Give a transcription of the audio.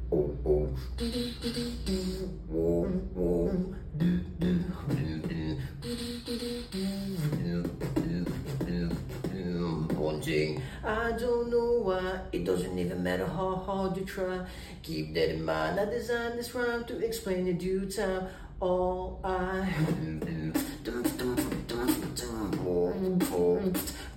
Wanting, I don't know why. It doesn't even matter how hard you try. Keep that in mind. I designed this rhyme to explain in due time. All I